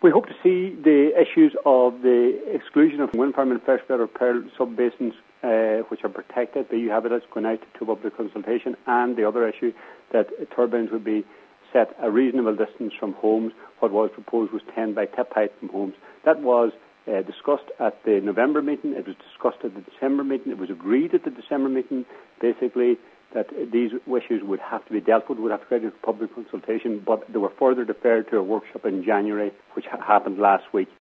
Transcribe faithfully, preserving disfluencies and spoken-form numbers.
We hope to see the issues of the exclusion of wind farm and freshwater pearl subbasins, uh, which are protected by E U Habitats, going out to public consultation, and the other issue that turbines would be set a reasonable distance from homes. What was proposed was ten by tip height from homes. That was uh, discussed at the November meeting. It was discussed at the December meeting. It was agreed at the December meeting, basically, that these issues would have to be dealt with, would have to go into public consultation, but they were further deferred to a workshop in January, which ha- happened last week.